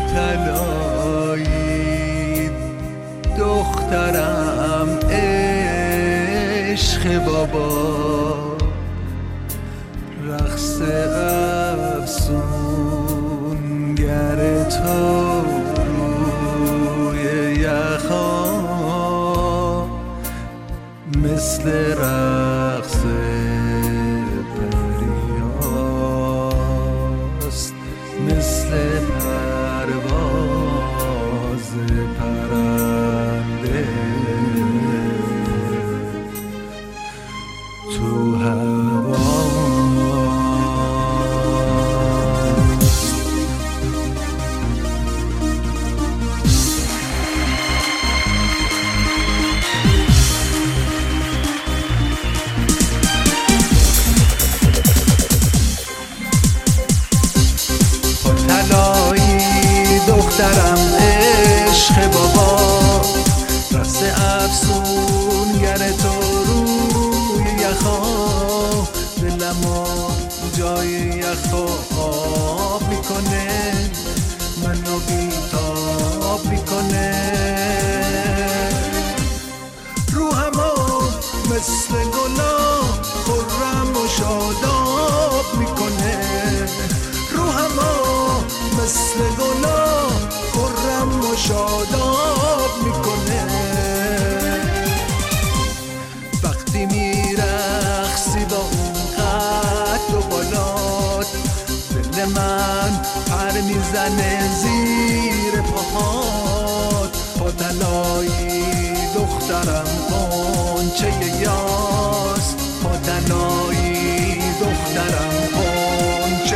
طلایی دخترم عشق بابا، رقص افسونگر تو روی یخا مثل رقص پریاست، مثل پرواز پرنده تو هوا. دخترم عشق بابا، رقص افسونگر تو روی یخا دلمو جای یخا آب میکنه، منو بیتاب میکنه، روحمو مثل گلا خرم و شاداب میکنه، روحمو مثل گلا خرم و شاداب میکنه. وقتی میرقصی با اون قد و بالات، دل من پر میزنه زیر پاهات، پاتلایی دخترم قنچه یاس، پاتلایی دخترم قنچه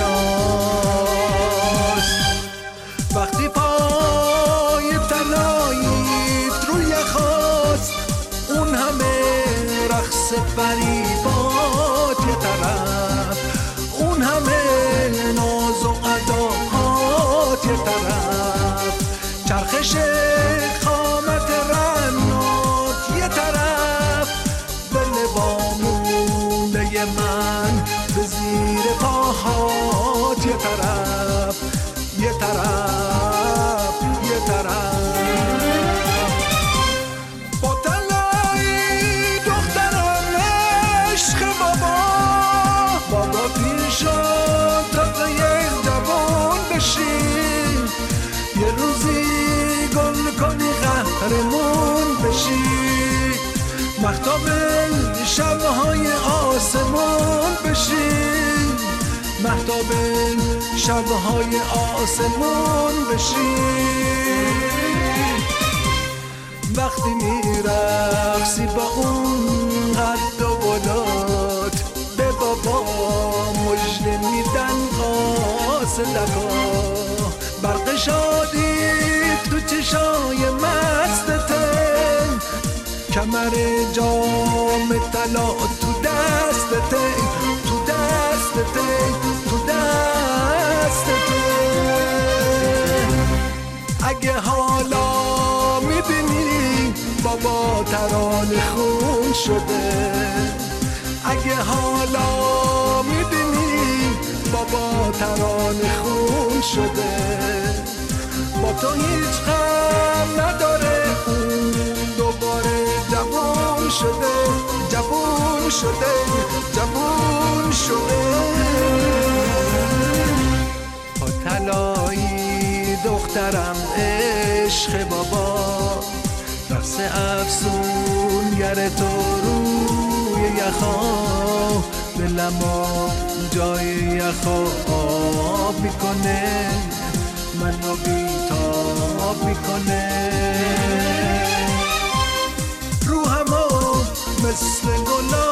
یاس. وقتی پای تلاییت روی خواست، اون همه رقص فریبات یه طرف، اون همه ناز و اداهات یه طرف، چرخش قامت رنات یه طرف، دل بامونه من به زیر پاهات یه طرف، یه طرف، یه طرف. با طلایی دخترم عشق بابا، بابا پیشم تا یک جوان بشی، یه روزی گل کنی قهرمون بشی، مهتاب شبهای آسمون بشی، مهتاب شبهای آسمون بشی. وقتی میرقصی با اون قد و بالات، به بابا مژده میدن قاصدکا، برق شادی تو چشای مستته، کمر جام طلا تو دستته، تو دستته، تو دستته. اگه حالا میبینی بابا ترانه خون شده، اگه حالا میبینی بابا ترانه خون شده، با تو هیچ غم نداره، اون دوباره جوان شده، جوان شده، جوان شده. با طلایی دخترم عشق بابا، رقص افسونگر تو روی یخا دلمو جای یخا آب میکنه، منو بیتاب میکنه، روحمو مثل گلا